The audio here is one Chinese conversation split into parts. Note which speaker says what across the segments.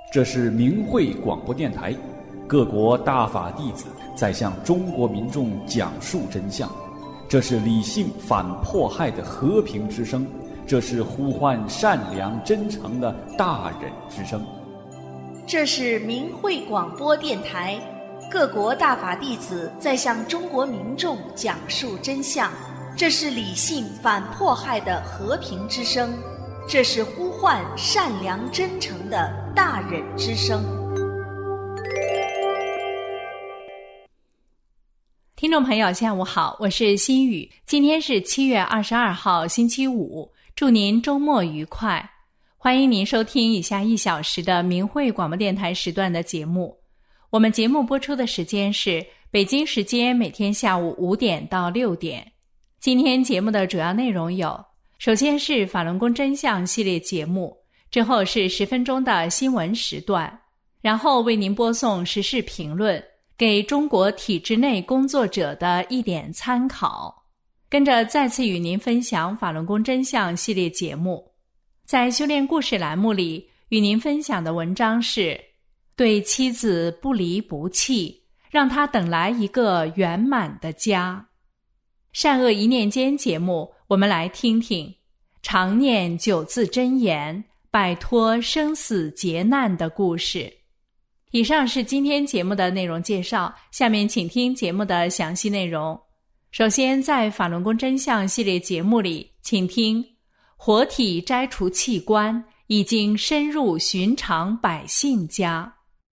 Speaker 1: 这是明慧广播电台，各国大法弟子在向中国民众讲述真相。这是理性反迫害的和平之声，这是呼唤善良真诚的大忍之声。
Speaker 2: 这是明慧广播电台，各国大法弟子在向中国民众讲述真相。这是理性反迫害的和平之声，这是呼唤善良真诚的大忍之声。
Speaker 3: 听众朋友下午好，我是心雨，今天是7月22号星期五，祝您周末愉快。欢迎您收听以下1小时的明慧广播电台时段的节目。我们节目播出的时间是北京时间每天下午5点到6点。今天节目的主要内容有：首先是法轮功真相系列节目，之后是10分钟的新闻时段，然后为您播送时事评论，给中国体制内工作者的一点参考。跟着再次与您分享法轮功真相系列节目。在修炼故事栏目里，与您分享的文章是对妻子不离不弃，让她等来一个圆满的家。善恶一念间节目，我们来听听常念9字真言，摆脱生死劫难的故事。以上是今天节目的内容介绍，下面请听节目的详细内容。首先，在法轮功真相系列节目里，请听活体摘除器官已经深入寻常百姓家。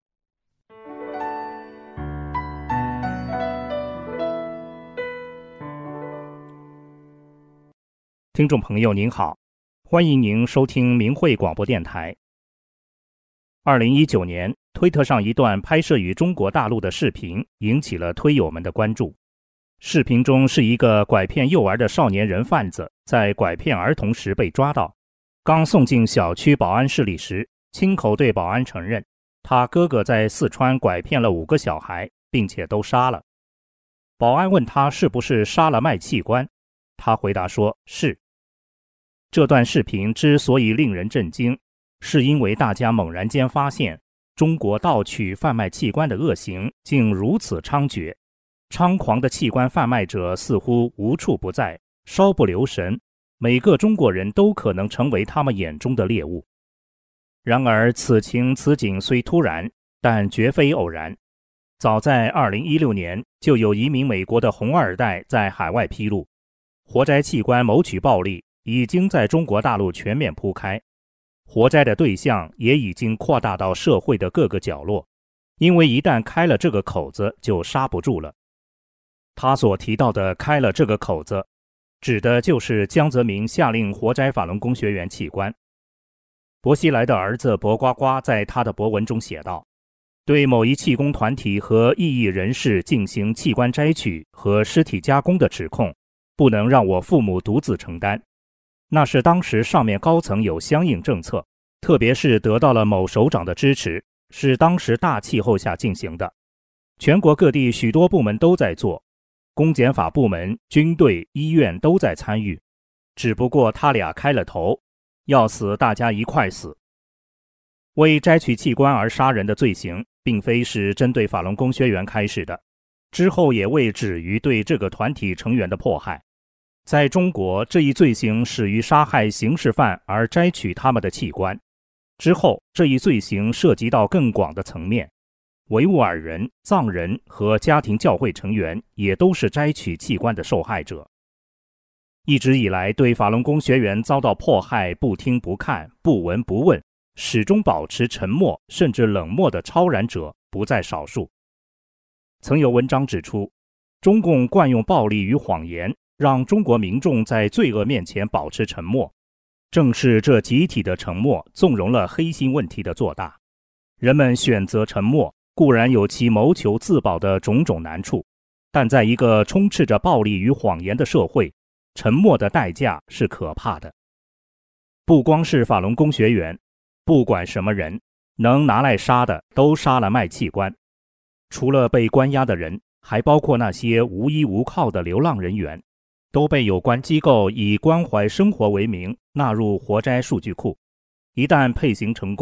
Speaker 4: 听众朋友您好，欢迎您收听明慧广播电台。2019年，推特上一段拍摄于中国大陆的视频引起了推友们的关注。视频中是一个拐骗幼儿的少年人贩子，在拐骗儿童时被抓到，刚送进小区保安室里时，亲口对保安承认，他哥哥在四川拐骗了5个小孩，并且都杀了。保安问他是不是杀了卖器官，他回答说是。这段视频之所以令人震惊，是因为大家猛然间发现，中国盗取贩卖器官的恶行竟如此猖獗，猖狂的器官贩卖者似乎无处不在，稍不留神，每个中国人都可能成为他们眼中的猎物。然而此情此景虽突然，但绝非偶然。早在2016年，就有一名美国的红二代在海外披露，活摘器官谋取暴利已经在中国大陆全面铺开，活摘的对象也已经扩大到社会的各个角落，因为一旦开了这个口子就刹不住了。他所提到的开了这个口子，指的就是江泽民下令活摘法轮功学员器官。薄熙来的儿子薄瓜瓜在他的博文中写道，对某一气功团体和异议人士进行器官摘取和尸体加工的指控，不能让我父母独自承担。那是当时上面高层有相应政策，特别是得到了某首长的支持，是当时大气候下进行的。全国各地许多部门都在做，公检法部门、军队、医院都在参与，只不过他俩开了头，要死大家一块死。为摘取器官而杀人的罪行，并非是针对法轮功学员开始的，之后也未止于对这个团体成员的迫害。在中国，这一罪行始于杀害刑事犯而摘取他们的器官，之后这一罪行涉及到更广的层面，维吾尔人、藏人和家庭教会成员也都是摘取器官的受害者。一直以来，对法轮功学员遭到迫害不听不看、不闻不问，始终保持沉默甚至冷漠的超然者不在少数。曾有文章指出，中共惯用暴力与谎言，让中国民众在罪恶面前保持沉默，正是这集体的沉默纵容了黑心问题的做大。人们选择沉默，固然有其谋求自保的种种难处，但在一个充斥着暴力与谎言的社会，沉默的代价是可怕的。不光是法轮功学员，不管什么人，能拿来杀的都杀了卖器官。除了被关押的人，还包括那些无依无靠的流浪人员，都被有关机构以关怀生活为名纳入活摘数据库。一旦配型成功，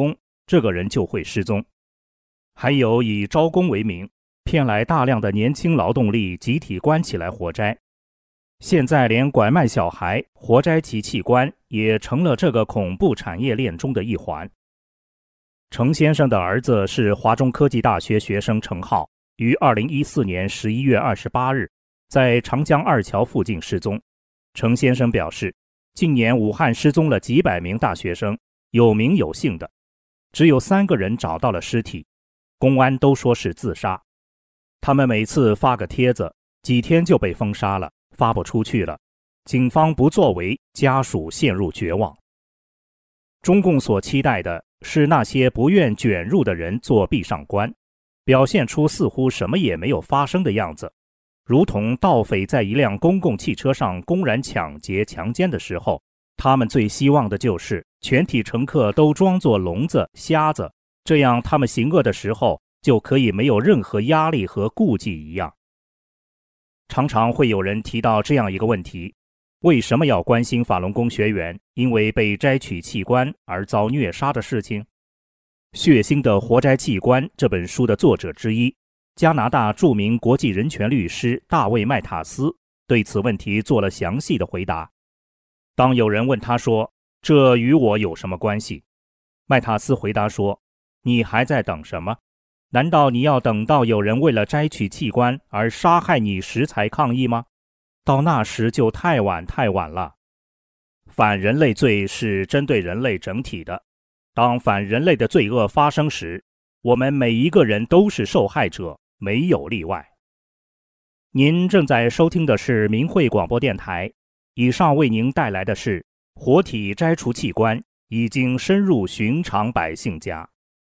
Speaker 4: 这个人就会失踪。还有以招工为名，骗来大量的年轻劳动力集体关起来活摘。现在连拐卖小孩、活摘其器官也成了这个恐怖产业链中的一环。程先生的儿子是华中科技大学学生程浩，于2014年11月28日在长江二桥附近失踪。程先生表示，近年武汉失踪了几百名大学生，有名有姓的，只有3个人找到了尸体，公安都说是自杀。他们每次发个帖子，几天就被封杀了，发不出去了，警方不作为，家属陷入绝望。中共所期待的是那些不愿卷入的人做壁上观，表现出似乎什么也没有发生的样子，如同盗匪在一辆公共汽车上公然抢劫强奸的时候，他们最希望的就是全体乘客都装作聋子瞎子，这样他们行恶的时候就可以没有任何压力和顾忌一样。常常会有人提到这样一个问题，为什么要关心法轮功学员因为被摘取器官而遭虐杀的事情？血腥的活摘器官这本书的作者之一，加拿大著名国际人权律师大卫·麦塔斯对此问题做了详细的回答。当有人问他说，这与我有什么关系？麦塔斯回答说，你还在等什么？难道你要等到有人为了摘取器官而杀害你时才抗议吗？到那时就太晚了。反人类罪是针对人类整体的，当反人类的罪恶发生时，我们每一个人都是受害者，没有例外。您正在收听的是明慧广播电台，以上为您带来的是活体摘除器官已经深入寻常百姓家。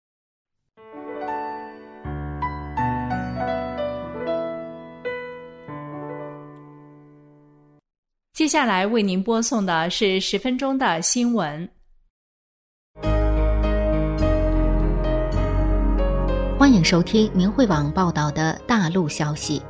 Speaker 3: 接下来为您播送的是10分钟的新闻。
Speaker 5: 欢迎收听明慧网报道的大陆消息。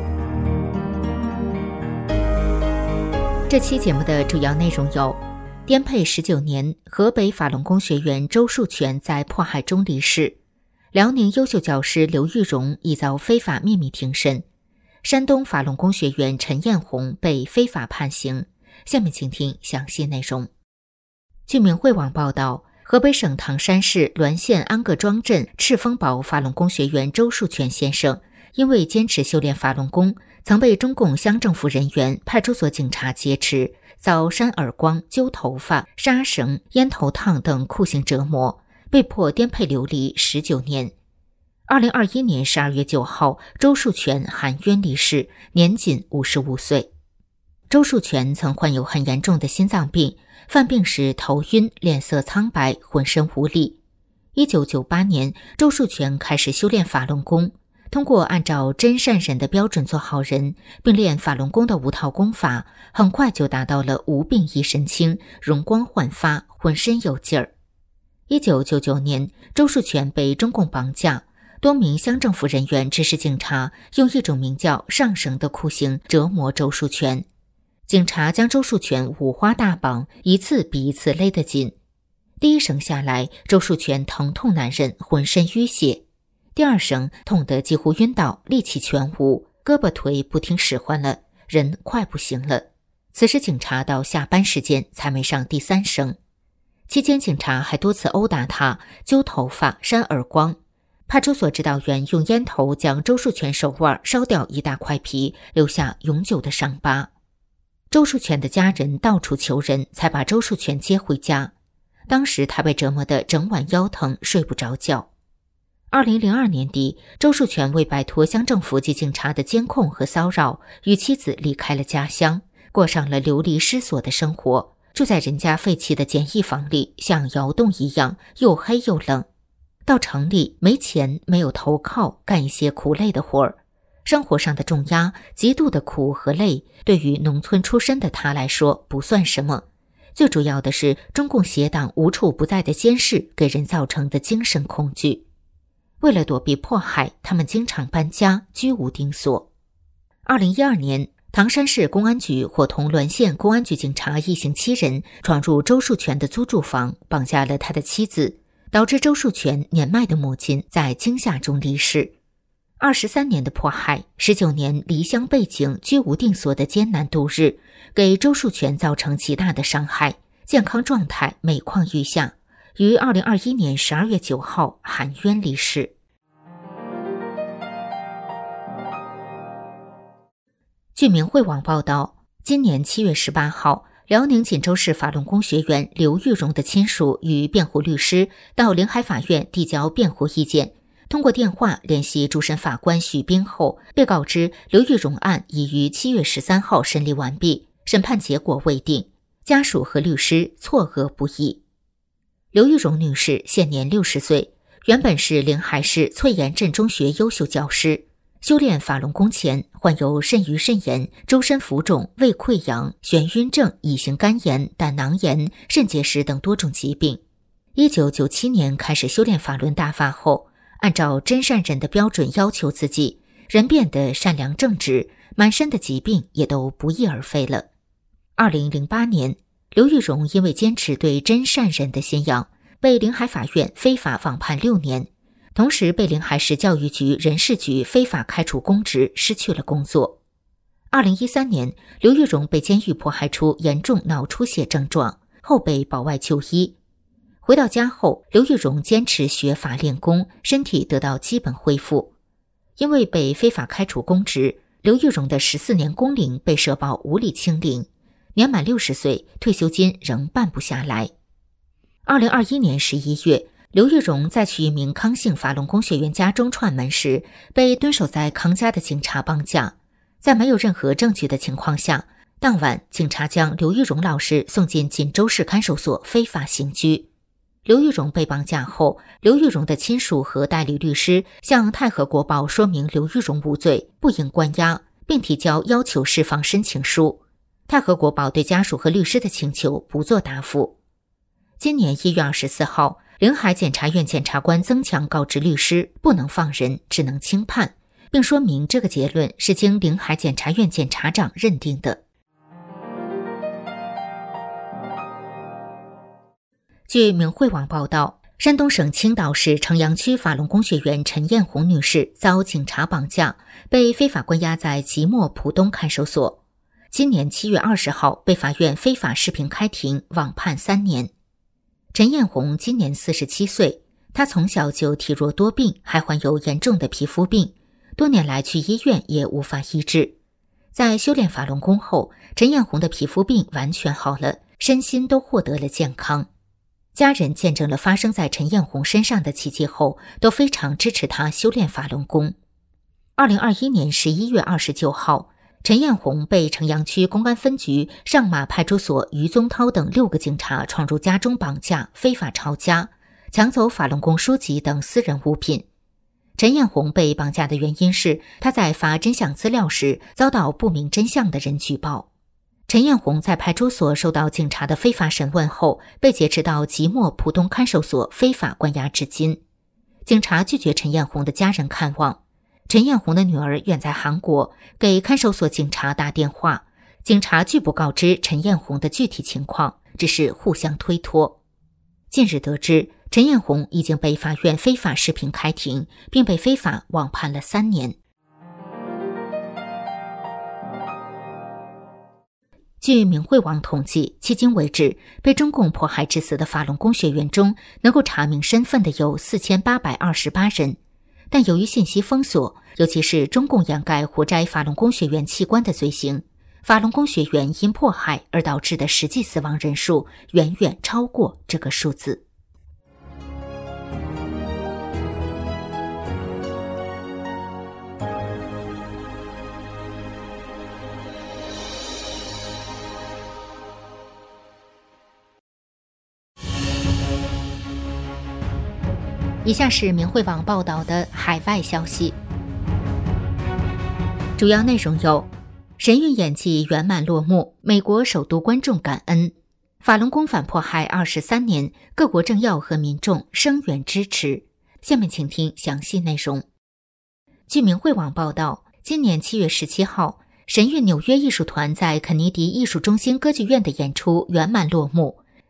Speaker 5: 这期节目的主要内容有：颠沛19年，河北法轮功学员周树全在迫害中离世；辽宁优秀教师刘玉荣已遭非法秘密庭审；山东法轮功学员陈艳红被非法判刑。下面请听详细内容。据明慧网报道，河北省唐山市滦县安各庄镇赤峰堡法轮功学员周树全先生，因为坚持修炼法轮功，曾被中共乡政府人员、派出所警察劫持，遭扇耳光、揪头发、杀绳、烟头烫等酷刑折磨，被迫颠沛流离19年。2021年12月9号，周树全含冤离世，年仅55岁。周树全曾患有很严重的心脏病，犯病时头晕、脸色苍白、浑身无力。1998年，周树全开始修炼法轮功，通过按照真善忍的标准做好人，并练法轮功的5套功法，很快就达到了无病一身轻、容光焕发、浑身有劲儿。1999年，周树全被中共绑架，多名乡政府人员指使警察用一种名叫上绳的酷刑折磨周树全。警察将周树全五花大绑，一次比一次勒得紧。第一绳下来，周树全疼痛难忍，浑身淤血；第二绳痛得几乎晕倒，力气全无，胳膊腿不听使唤了，人快不行了。此时警察到下班时间才没上第3绳。期间警察还多次殴打他，揪头发、扇耳光。派出所指导员用烟头将周树全手腕烧掉一大块皮，留下永久的伤疤。周树全的家人到处求人，才把周树全接回家。当时他被折磨得整晚腰疼，睡不着觉。2002年底，周树全为摆脱乡政府及警察的监控和骚扰，与妻子离开了家乡，过上了流离失所的生活，住在人家废弃的简易房里，像窑洞一样，又黑又冷。到城里没钱，没有投靠，干一些苦累的活儿。生活上的重压、极度的苦和累，对于农村出身的他来说不算什么。最主要的是中共邪党无处不在的监视给人造成的精神恐惧。为了躲避迫害，他们经常搬家，居无定所。2012年，唐山市公安局伙同滦县公安局警察一行7人闯入周树全的租住房，绑架了他的妻子， 导致周树全年迈的母亲在惊吓中离世。23年的迫害，19年离乡背井、居无定所的艰难度日，给周树全造成极大的伤害，健康状态每况愈下，于2021年12月9号含冤离世。据明慧网报道，今年7月18号，辽宁锦州市法轮功学员刘玉荣的亲属与辩护律师到临海法院递交辩护意见。通过电话联系主审法官许斌后，被告知刘玉荣案已于7月13号审理完毕，审判结果未定，家属和律师错愕不已。刘玉荣女士现年60岁，原本是临海市翠岩镇中学优秀教师，修炼法轮功前患有肾盂肾炎、周身浮肿、胃溃疡、眩晕症、乙型肝炎、胆囊炎、肾结石等多种疾病。1997年开始修炼法轮大法后，按照真善人的标准要求自己，人变得善良正直，满身的疾病也都不翼而飞了。2008年，刘玉荣因为坚持对真善人的信仰，被临海法院非法网判6年，同时被临海市教育局人事局非法开除公职，失去了工作。2013年，刘玉荣被监狱迫害出严重脑出血症状，后被保外就医。回到家后，刘玉荣坚持学法练功，身体得到基本恢复。因为被非法开除公职，刘玉荣的14年工龄被社保无理清零，年满60岁，退休金仍办不下来。2021年11月，刘玉荣在去一名康姓法轮功学员家中串门时，被蹲守在康家的警察绑架。在没有任何证据的情况下，当晚警察将刘玉荣老师送进锦州市看守所非法刑拘。刘玉荣被绑架后，刘玉荣的亲属和代理律师向太和国报说明刘玉荣无罪，不应关押，并提交要求释放申请书。太和国报对家属和律师的请求不作答复。今年1月24号，临海检察院检察官曾强告知律师不能放人，只能轻判，并说明这个结论是经临海检察院检察长认定的。据明慧网报道，山东省青岛市城阳区法轮功学员陈艳红女士遭警察绑架，被非法关押在即墨浦东看守所。今年7月20号被法院非法释平开庭，网判3年。陈艳红今年47岁，她从小就体弱多病，还患有严重的皮肤病，多年来去医院也无法医治。在修炼法轮功后，陈艳红的皮肤病完全好了，身心都获得了健康。家人见证了发生在陈艳红身上的奇迹后，都非常支持她修炼法轮功。2021年11月29号，陈艳红被城阳区公安分局上马派出所于宗涛等6个警察闯入家中绑架，非法抄家，抢走法轮功书籍等私人物品。陈艳红被绑架的原因是她在发真相资料时遭到不明真相的人举报。陈艳红在派出所受到警察的非法审问后，被劫持到即墨浦东看守所非法关押至今。警察拒绝陈艳红的家人看望。陈艳红的女儿远在韩国，给看守所警察打电话，警察拒不告知陈艳红的具体情况，只是互相推脱。近日得知，陈艳红已经被法院非法释平开庭，并被非法网判了3年。据明慧网统计，迄今为止，被中共迫害致死的法轮功学员中，能够查明身份的有4828人。但由于信息封锁，尤其是中共掩盖活摘法轮功学员器官的罪行，法轮功学员因迫害而导致的实际死亡人数远远超过这个数字。以下是明慧网报道的海外消息，主要内容有：神韵演技圆满落幕，美国首都观众感恩；法轮功反迫害23年，各国政要和民众声援支持。下面请听详细内容。据明慧网报道，今年7月17号，神韵纽约艺术团在肯尼迪艺术中心歌剧院的演出圆满落幕。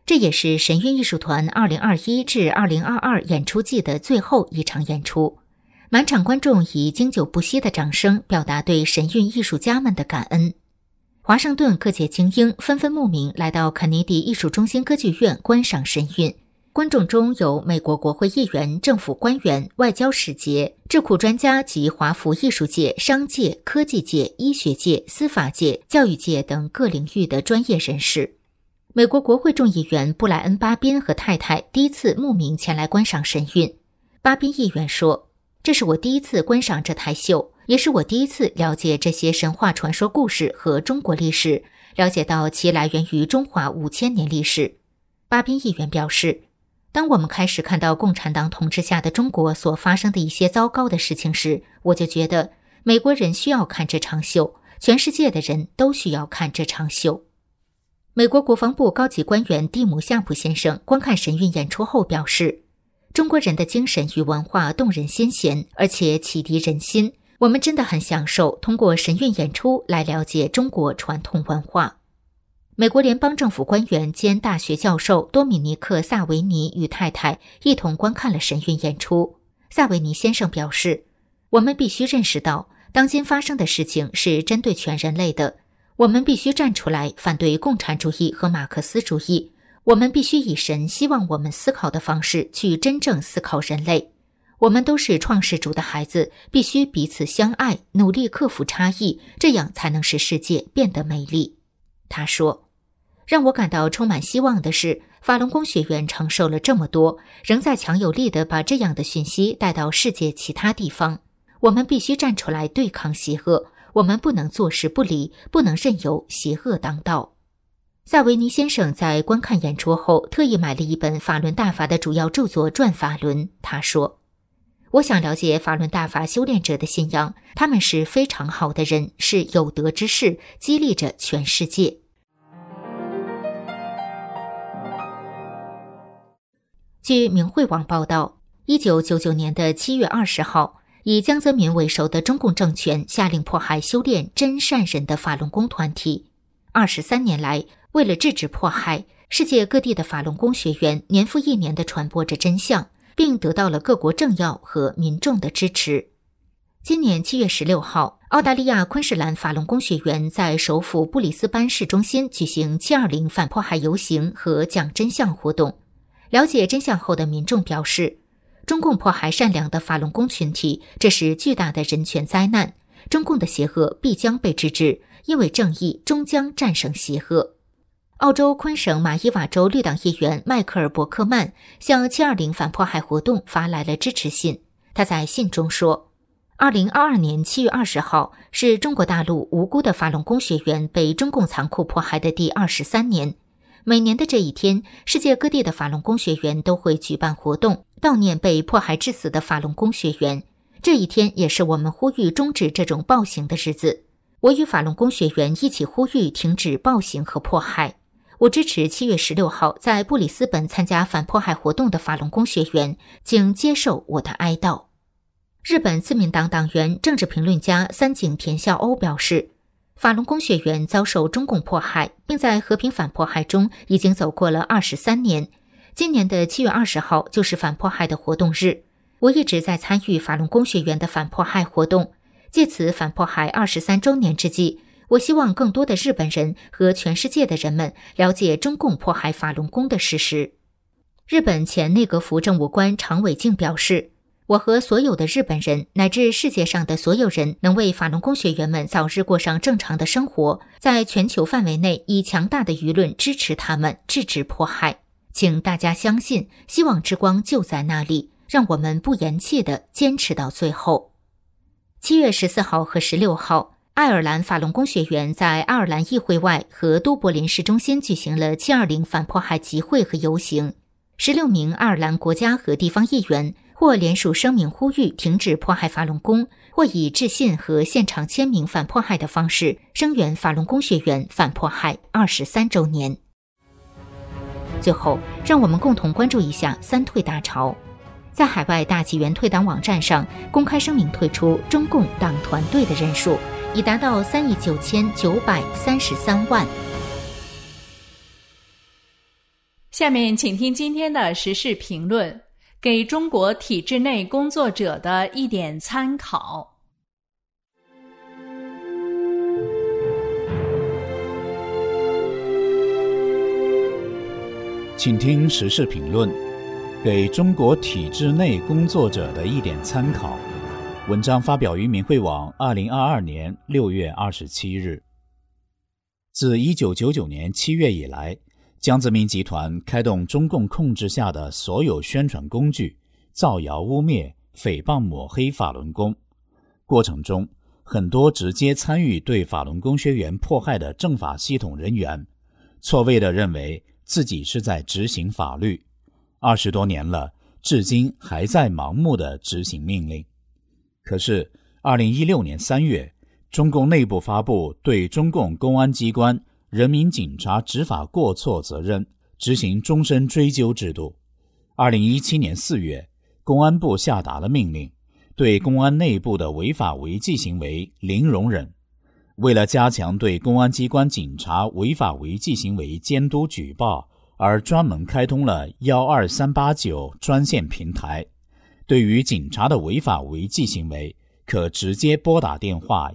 Speaker 5: 这也是神韵艺术团2021至2022演出季的最后一场演出。满场观众以经久不息的掌声表达对神韵艺术家们的感恩。华盛顿各界精英纷纷慕名来到肯尼迪艺术中心歌剧院观赏神韵。观众中有美国国会议员、政府官员、外交使节、智库专家及华府艺术界、商界、科技界、医学界、司法界、教育界等各领域的专业人士。美国国会众议员布莱恩·巴宾和太太第一次慕名前来观赏神韵。巴宾议员说：“这是我第一次观赏这台秀，也是我第一次了解这些神话传说故事和中国历史，了解到其来源于中华5000年历史。”巴宾议员表示，当我们开始看到共产党统治下的中国所发生的一些糟糕的事情时，我就觉得美国人需要看这场秀，全世界的人都需要看这场秀。美国国防部高级官员蒂姆·夏普先生观看神韵演出后表示，中国人的精神与文化动人心弦，而且启迪人心。我们真的很享受通过神韵演出来了解中国传统文化。美国联邦政府官员兼大学教授多米尼克·萨维尼与太太一同观看了神韵演出。萨维尼先生表示，我们必须认识到，当今发生的事情是针对全人类的。我们必须站出来反对共产主义和马克思主义。我们必须以神希望我们思考的方式去真正思考人类。我们都是创世主的孩子，必须彼此相爱，努力克服差异，这样才能使世界变得美丽。他说，让我感到充满希望的是，法轮功学员承受了这么多，仍在强有力地把这样的讯息带到世界其他地方。我们必须站出来对抗邪恶，我们不能坐视不理，不能任由邪恶当道。萨维尼先生在观看演出后特意买了一本法轮大法的主要著作《转法轮》。他说，我想了解法轮大法修炼者的信仰，他们是非常好的人，是有德之士，激励着全世界。据明慧网报道，1999年的7月20号，以江泽民为首的中共政权下令迫害修炼真善忍的法轮功团体。23年来，为了制止迫害，世界各地的法轮功学员年复一年地传播着真相，并得到了各国政要和民众的支持。今年7月16号，澳大利亚昆士兰法轮功学员在首府布里斯班市中心举行720反迫害游行和讲真相活动。了解真相后的民众表示，中共迫害善良的法轮功群体，这是巨大的人权灾难。中共的邪恶必将被制止，因为正义终将战胜邪恶。澳洲昆省马伊瓦州绿党议员迈克尔·伯克曼向720反迫害活动发来了支持信。他在信中说，2022年7月20号是中国大陆无辜的法轮功学员被中共残酷迫害的第23年。每年的这一天，世界各地的法轮功学员都会举办活动，悼念被迫害致死的法轮功学员。这一天也是我们呼吁终止这种暴行的日子。我与法轮功学员一起呼吁停止暴行和迫害。我支持7月16号在布里斯本参加反迫害活动的法轮功学员，请接受我的哀悼。日本自民党党员、政治评论家三井田孝欧表示，法轮功学员遭受中共迫害，并在和平反迫害中已经走过了23年。今年的7月20号就是反迫害的活动日。我一直在参与法轮功学员的反迫害活动。借此反迫害23周年之际，我希望更多的日本人和全世界的人们了解中共迫害法轮功的事实。日本前内阁府政务官常伟敬表示，我和所有的日本人乃至世界上的所有人能为法轮功学员们早日过上正常的生活，在全球范围内以强大的舆论支持他们，制止迫害。请大家相信，希望之光就在那里，让我们不言弃地坚持到最后。7月14号和16号，爱尔兰法轮功学员在爱尔兰议会外和都柏林市中心举行了720反迫害集会和游行。16名爱尔兰国家和地方议员或联署声明呼吁停止迫害法轮功，或以致信和现场签名反迫害的方式声援法轮功学员反迫害23周年。最后，让我们共同关注一下三退大潮。在海外大纪元退党网站上公开声明退出中共党团队的人数已达到3.933亿。
Speaker 3: 下面请听今天的时事评论，给中国体制内工作者的一点参考。
Speaker 6: 请听时事评论，给中国体制内工作者的一点参考。文章发表于明慧网2022年6月27日。自1999年7月以来，江泽民集团开动中共控制下的所有宣传工具，造谣污蔑、诽谤抹黑法轮功。过程中，很多直接参与对法轮功学员迫害的政法系统人员，错位地认为自己是在执行法律，20多年了，至今还在盲目地执行命令。可是2016年3月，中共内部发布对中共公安机关人民警察执法过错责任执行终身追究制度。2017年4月，公安部下达了命令，对公安内部的违法违纪行为零容忍。为了加强对公安机关警察违法违纪行为监督举报，而专门开通了12389专线平台。对于警察的违法违纪行为，可直接拨打电话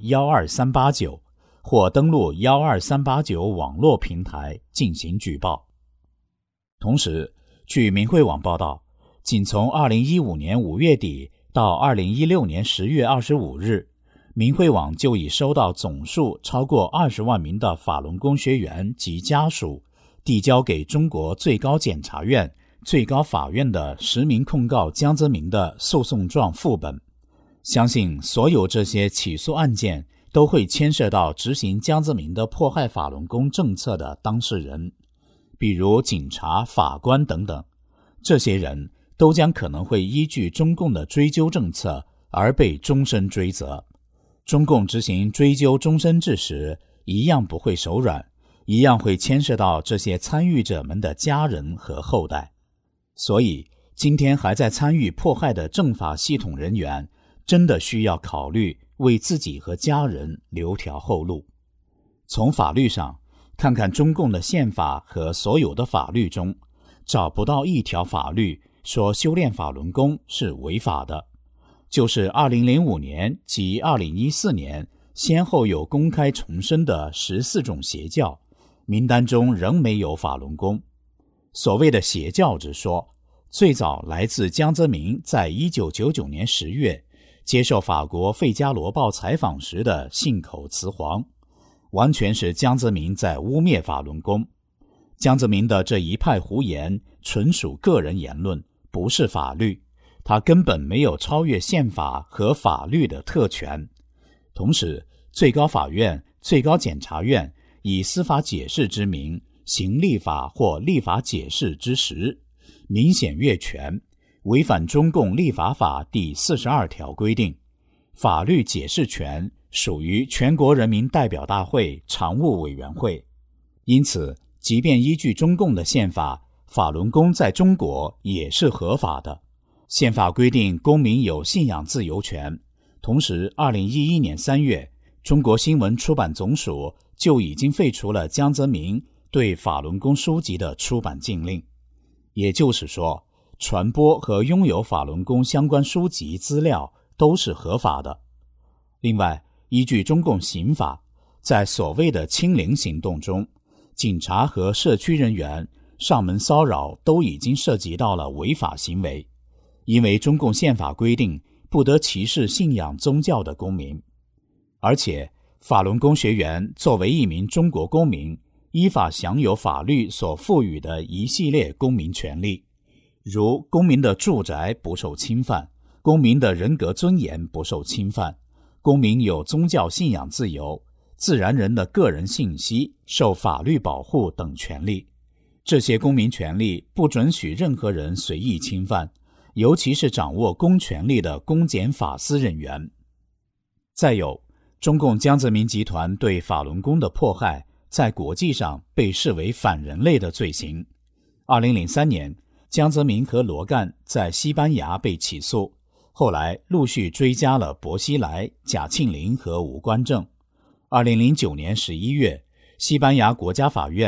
Speaker 6: 12389或登录12389网络平台进行举报。同时，据明慧网报道，仅从2015年5月底到2016年10月25日，明慧网就已收到总数超过20万名的法轮功学员及家属递交给中国最高检察院、最高法院的实名控告江泽民的诉讼状副本。相信所有这些起诉案件都会牵涉到执行江泽民的迫害法轮功政策的当事人，比如警察、法官等等。这些人都将可能会依据中共的追究政策而被终身追责。中共执行追究终身制时，一样不会手软，一样会牵涉到这些参与者们的家人和后代。所以，今天还在参与迫害的政法系统人员，真的需要考虑为自己和家人留条后路。从法律上看看中共的宪法和所有的法律中，找不到一条法律说修炼法轮功是违法的。就是2005年及2014年先后有公开重申的14种邪教，名单中仍没有法轮功。所谓的邪教之说，最早来自江泽民在1999年10月接受法国《费加罗报》采访时的信口雌黄，完全是江泽民在污蔑法轮功。江泽民的这一派胡言纯属个人言论，不是法律，他根本没有超越宪法和法律的特权。同时，最高法院、最高检察院以司法解释之名行立法或立法解释之时，明显越权，违反中共立法法第42条规定，法律解释权属于全国人民代表大会常务委员会。因此，即便依据中共的宪法，法轮功在中国也是合法的。宪法规定公民有信仰自由权，同时2011年3月，中国新闻出版总署就已经废除了江泽民对法轮功书籍的出版禁令。也就是说，传播和拥有法轮功相关书籍资料都是合法的。另外，依据中共刑法，在所谓的清零行动中，警察和社区人员上门骚扰都已经涉及到了违法行为，因为中共宪法规定不得歧视信仰宗教的公民。而且，法轮功学员作为一名中国公民，依法享有法律所赋予的一系列公民权利，如公民的住宅不受侵犯，公民的人格尊严不受侵犯，公民有宗教信仰自由，自然人的个人信息受法律保护等权利。这些公民权利不准许任何人随意侵犯，尤其是掌握公权力的公检法司人员。再有，中共江泽民集团对法轮功的迫害在国际上被视为反人类的罪行。2003年，江泽民和罗干在西班牙被起诉，后来陆续追加了薄熙来、贾庆林和吴官正。2009年11月，西班牙国家法院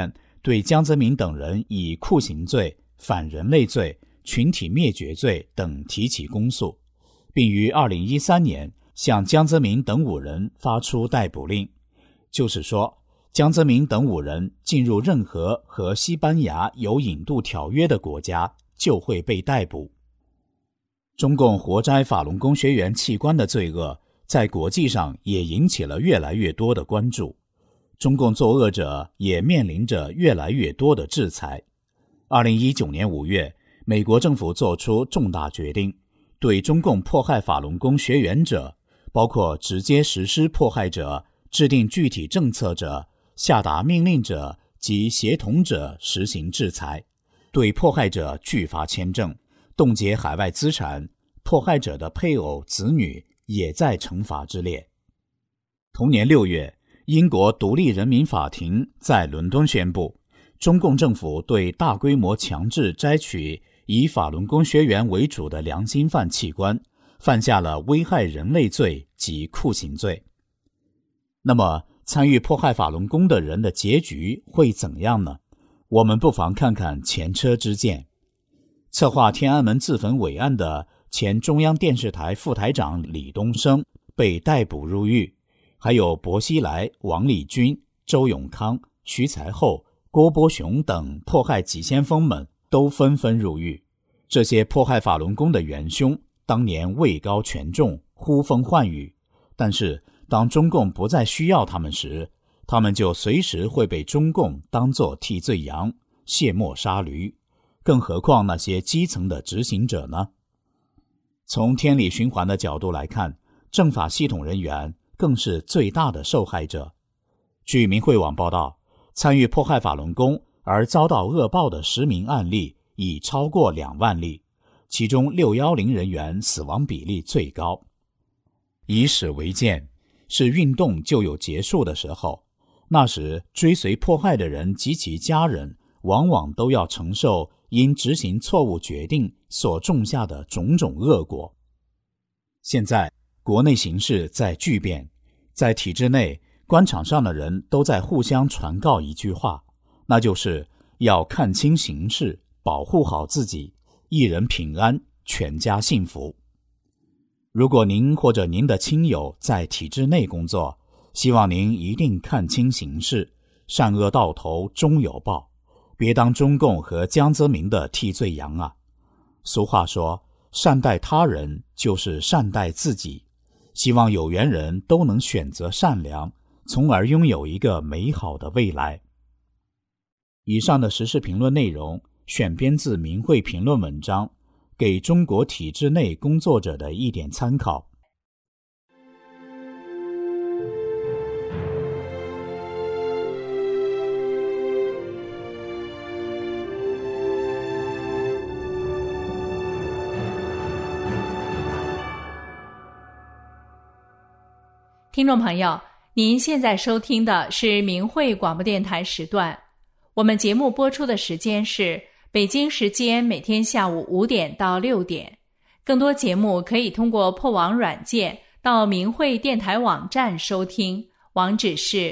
Speaker 6: 对江泽民等人以酷刑罪、反人类罪、群体灭绝罪等提起公诉，并于2013年向江泽民等5人发出逮捕令，就是说，江泽民等5人进入任何和西班牙有引渡条约的国家，就会被逮捕。中共活摘法轮功学员器官的罪恶，在国际上也引起了越来越多的关注。中共作恶者也面临着越来越多的制裁。2019年5月，美国政府做出重大决定，对中共迫害法轮功学员者，包括直接实施迫害者、制定具体政策者、下达命令者及协同者实行制裁，对迫害者拒发签证，冻结海外资产，迫害者的配偶、子女也在惩罚之列。同年6月，英国独立人民法庭在伦敦宣布，中共政府对大规模强制摘取以法轮功学员为主的良心犯器官，犯下了危害人类罪及酷刑罪。那么，参与迫害法轮功的人的结局会怎样呢？我们不妨看看前车之鉴。策划天安门自焚伟案的前中央电视台副台长李东生被逮捕入狱，还有薄熙来、王立军、周永康、徐才厚、郭伯雄等迫害急先锋们都纷纷入狱。这些迫害法轮功的元凶当年位高权重，呼风唤雨，但是当中共不再需要他们时，他们就随时会被中共当作替罪羊，卸磨杀驴。更何况那些基层的执行者呢？从天理循环的角度来看，政法系统人员更是最大的受害者。据明慧网报道，参与迫害法轮功而遭到恶报的实名案例已超过2万例，其中610人员死亡比例最高。以史为鉴，是运动就有结束的时候，那时追随迫害的人及其家人往往都要承受因执行错误决定所种下的种种恶果。现在国内形势在巨变，在体制内，官场上的人都在互相传告一句话，那就是要看清形势，保护好自己，一人平安，全家幸福。如果您或者您的亲友在体制内工作，希望您一定看清形势，善恶到头终有报，别当中共和江泽民的替罪羊啊！俗话说，善待他人就是善待自己。希望有缘人都能选择善良，从而拥有一个美好的未来。以上的时事评论内容选编自明慧评论文章，给中国体制内工作者的一点参考。
Speaker 3: 听众朋友，您现在收听的是明慧广播电台时段，我们节目播出的时间是北京时间每天下午5点到6点。更多节目可以通过破网软件到明慧电台网站收听，网址是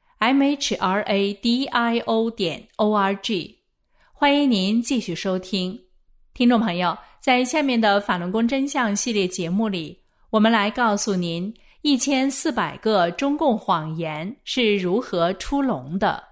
Speaker 3: mhradio.org。 欢迎您继续收听。听众朋友，在下面的法轮功真相系列节目里，我们来告诉您1400个中共谎言是如何出笼的。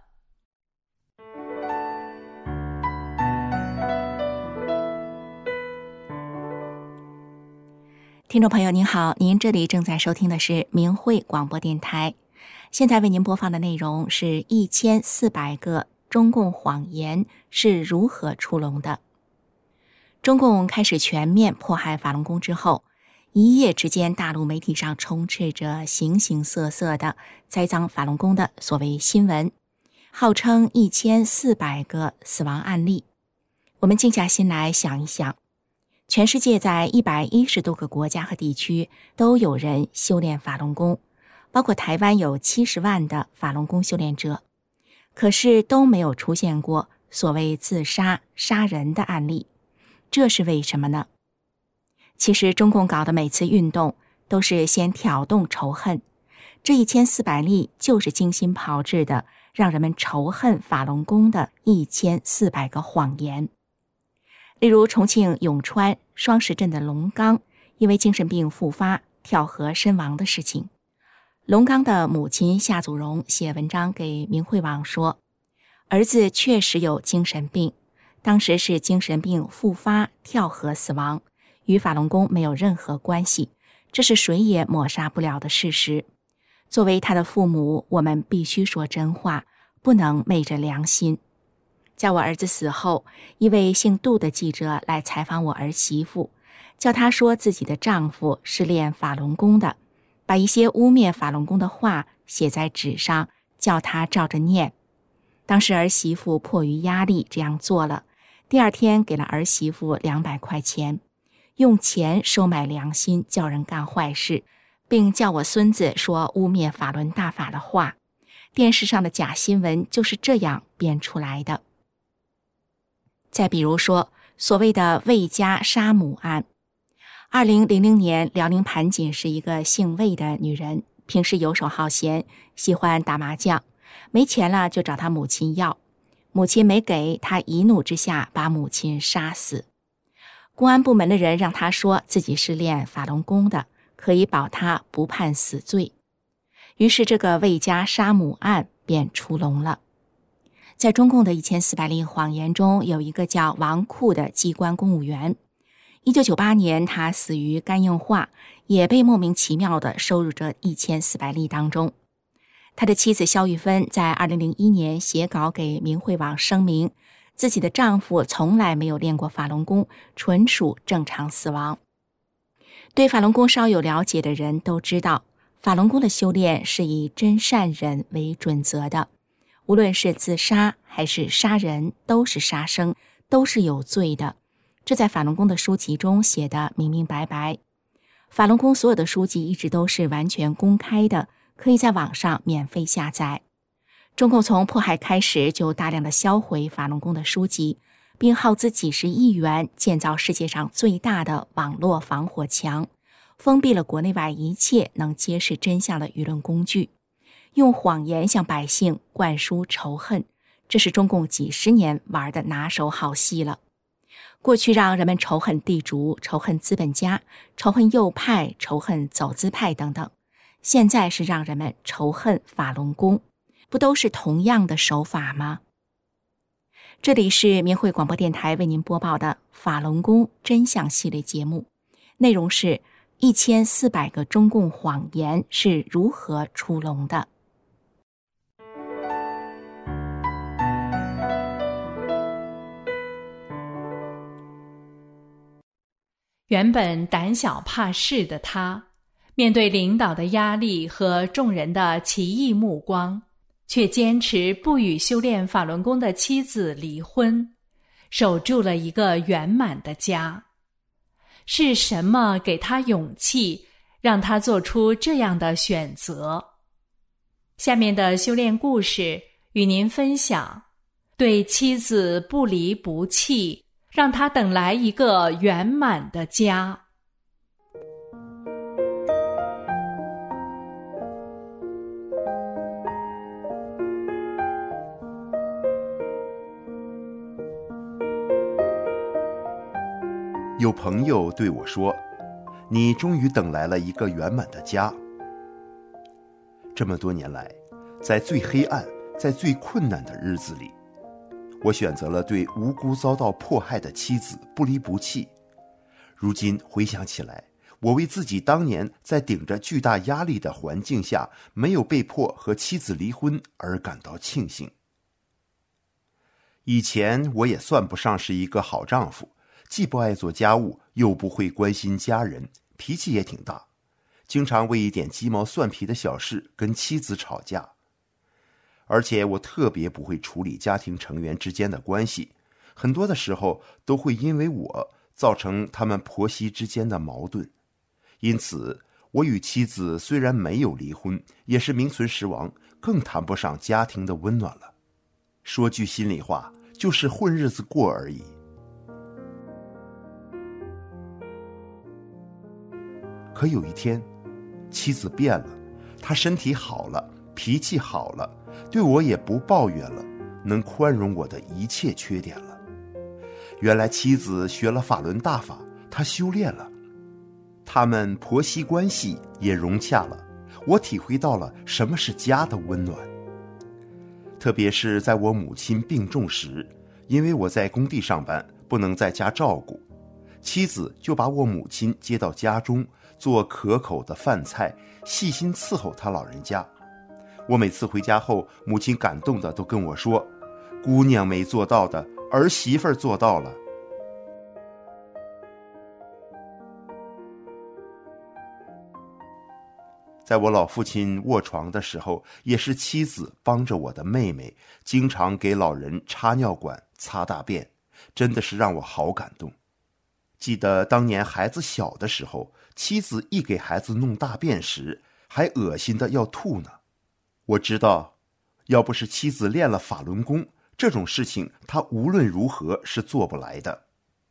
Speaker 7: 听众朋友您好，您这里正在收听的是明慧广播电台，现在为您播放的内容是1400个中共谎言是如何出笼的。中共开始全面迫害法轮功之后，一夜之间大陆媒体上充斥着形形色色的栽赃法轮功的所谓新闻，号称1400个死亡案例。我们静下心来想一想，全世界在110多个国家和地区都有人修炼法轮功，包括台湾有70万的法轮功修炼者，可是都没有出现过所谓自杀、杀人的案例。这是为什么呢？其实中共搞的每次运动都是先挑动仇恨， 这1400例就是精心炮制的，让人们仇恨法轮功的1400个谎言。例如重庆永川双石镇的龙刚因为精神病复发跳河身亡的事情，龙刚的母亲夏祖荣写文章给明慧网说，儿子确实有精神病，当时是精神病复发跳河死亡，与法轮功没有任何关系，这是谁也抹杀不了的事实。作为他的父母，我们必须说真话，不能昧着良心。在我儿子死后，一位姓杜的记者来采访我儿媳妇，叫她说自己的丈夫是练法轮功的，把一些污蔑法轮功的话写在纸上，叫她照着念。当时儿媳妇迫于压力这样做了，第二天给了儿媳妇200块钱，用钱收买良心，叫人干坏事，并叫我孙子说污蔑法轮大法的话。电视上的假新闻就是这样编出来的。再比如说所谓的魏家杀母案，2000年辽宁盘锦是一个姓魏的女人，平时游手好闲，喜欢打麻将，没钱了就找她母亲要，母亲没给，她一怒之下把母亲杀死。公安部门的人让她说自己是练法轮功的，可以保她不判死罪，于是这个魏家杀母案便出笼了。在中共的1400例谎言中，有一个叫王库的机关公务员，1998年他死于肝硬化，也被莫名其妙地收入这1400例当中。他的妻子肖玉芬在2001年写稿给明慧网声明，自己的丈夫从来没有练过法轮功，纯属正常死亡。对法轮功稍有了解的人都知道，法轮功的修炼是以真善忍为准则的，无论是自杀还是杀人，都是杀生，都是有罪的。这在法轮功的书籍中写得明明白白。法轮功所有的书籍一直都是完全公开的，可以在网上免费下载。中共从迫害开始就大量的销毁法轮功的书籍，并耗资几十亿元建造世界上最大的网络防火墙，封闭了国内外一切能揭示真相的舆论工具，用谎言向百姓灌输仇恨，这是中共几十年玩的拿手好戏了。过去让人们仇恨地主，仇恨资本家，仇恨右派，仇恨走资派等等，现在是让人们仇恨法轮功，不都是同样的手法吗？这里是明慧广播电台为您播报的法轮功真相系列节目，内容是1400个中共谎言是如何出笼的。
Speaker 3: 原本胆小怕事的他，面对领导的压力和众人的奇异目光，却坚持不与修炼法轮功的妻子离婚，守住了一个圆满的家。是什么给他勇气，让他做出这样的选择？下面的修炼故事与您分享，对妻子不离不弃，让他等来一个圆满的家。
Speaker 8: 有朋友对我说，你终于等来了一个圆满的家。这么多年来，在最黑暗，在最困难的日子里，我选择了对无辜遭到迫害的妻子不离不弃。如今回想起来，我为自己当年在顶着巨大压力的环境下没有被迫和妻子离婚而感到庆幸。以前我也算不上是一个好丈夫，既不爱做家务，又不会关心家人，脾气也挺大，经常为一点鸡毛蒜皮的小事跟妻子吵架。而且我特别不会处理家庭成员之间的关系，很多的时候都会因为我造成他们婆媳之间的矛盾。因此，我与妻子虽然没有离婚，也是名存实亡，更谈不上家庭的温暖了。说句心里话，就是混日子过而已。可有一天，妻子变了， 他身体好了，脾气好了，对我也不抱怨了，能宽容我的一切缺点了。原来妻子学了法轮大法，她修炼了，他们婆媳关系也融洽了，我体会到了什么是家的温暖。特别是在我母亲病重时，因为我在工地上班，不能在家照顾，妻子就把我母亲接到家中，做可口的饭菜，细心伺候她老人家。我每次回家后，母亲感动的都跟我说，姑娘没做到的，儿媳妇做到了。在我老父亲卧床的时候，也是妻子帮着我的妹妹，经常给老人插尿管、擦大便，真的是让我好感动。记得当年孩子小的时候，妻子一给孩子弄大便时，还恶心的要吐呢。我知道，要不是妻子练了法轮功，这种事情她无论如何是做不来的。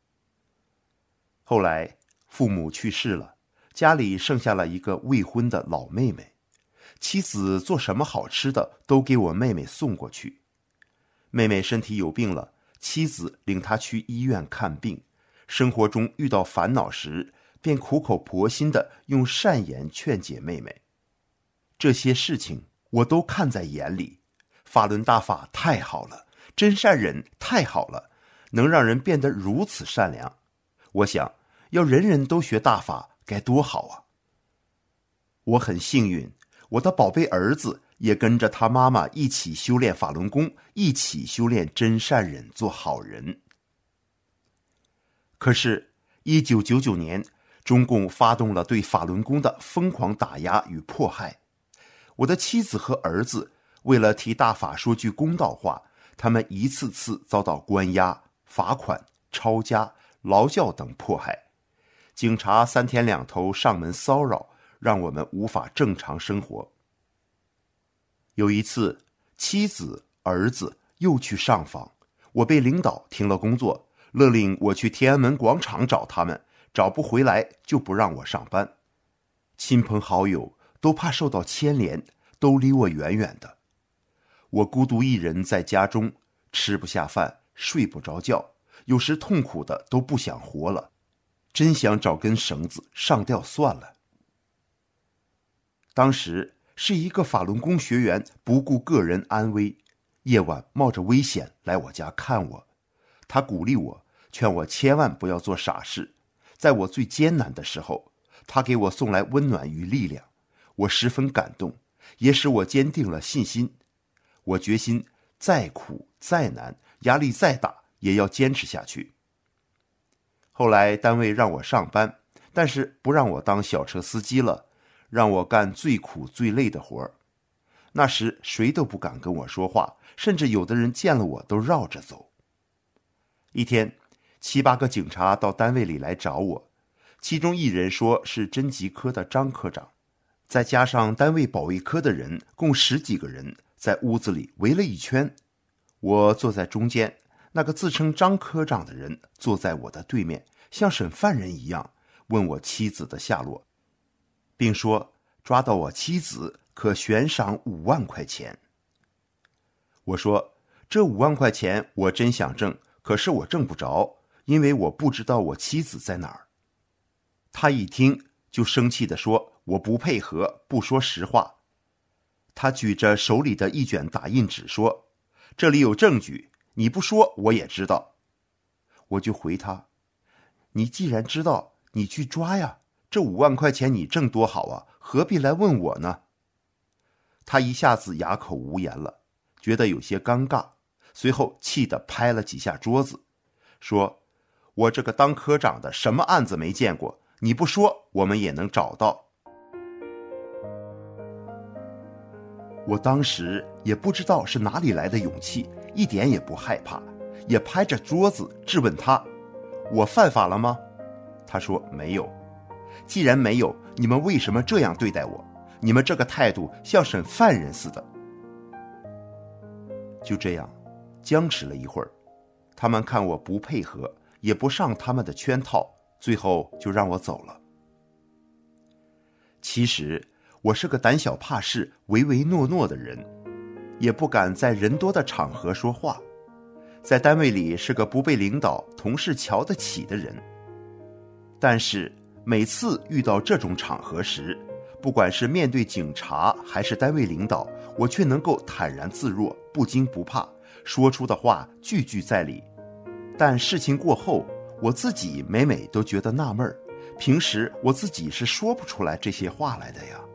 Speaker 8: 后来父母去世了，家里剩下了一个未婚的老妹妹，妻子做什么好吃的都给我妹妹送过去。妹妹身体有病了，妻子领她去医院看病，生活中遇到烦恼时，便苦口婆心地用善言劝解妹妹。这些事情我都看在眼里，法轮大法太好了，真善忍太好了，能让人变得如此善良。我想，要人人都学大法该多好啊！我很幸运，我的宝贝儿子也跟着他妈妈一起修炼法轮功，一起修炼真善忍，做好人。可是1999年，中共发动了对法轮功的疯狂打压与迫害。我的妻子和儿子为了替大法说句公道话，他们一次次遭到关押、罚款、抄家、劳教等迫害。警察3天2头上门骚扰，让我们无法正常生活。有一次，妻子、儿子又去上访，我被领导停了工作，勒令我去天安门广场找他们，找不回来就不让我上班。亲朋好友都怕受到牵连，都离我远远的。我孤独一人在家中，吃不下饭，睡不着觉，有时痛苦的都不想活了，真想找根绳子上吊算了。当时是一个法轮功学员不顾个人安危，夜晚冒着危险来我家看我。他鼓励我，劝我千万不要做傻事。在我最艰难的时候，他给我送来温暖与力量，我十分感动，也使我坚定了信心。我决心再苦再难，压力再大，也要坚持下去。后来单位让我上班，但是不让我当小车司机了，让我干最苦最累的活儿。那时谁都不敢跟我说话，甚至有的人见了我都绕着走。一天，7、8个警察到单位里来找我，其中一人说是侦缉科的张科长，再加上单位保卫科的人，共10几个人在屋子里围了一圈。我坐在中间，那个自称张科长的人坐在我的对面，像审犯人一样问我妻子的下落，并说抓到我妻子可悬赏5万块钱。我说这5万块钱我真想挣，可是我挣不着，因为我不知道我妻子在哪儿。他一听就生气地说我不配合，不说实话。他举着手里的一卷打印纸说，这里有证据，你不说我也知道。我就回他，你既然知道，你去抓呀，这5万块钱你挣多好啊，何必来问我呢？他一下子哑口无言了，觉得有些尴尬，随后气得拍了几下桌子，说我这个当科长的什么案子没见过，你不说我们也能找到。我当时也不知道是哪里来的勇气，一点也不害怕，也拍着桌子质问他，我犯法了吗？他说没有。既然没有，你们为什么这样对待我？你们这个态度像审犯人似的。就这样僵持了一会儿，他们看我不配合，也不上他们的圈套，最后就让我走了。其实我是个胆小怕事、唯唯诺诺的人，也不敢在人多的场合说话，在单位里是个不被领导、同事瞧得起的人。但是每次遇到这种场合时，不管是面对警察还是单位领导，我却能够坦然自若，不惊不怕，说出的话句句在理。但事情过后，我自己每都觉得纳闷，平时我自己是说不出来这些话来的呀。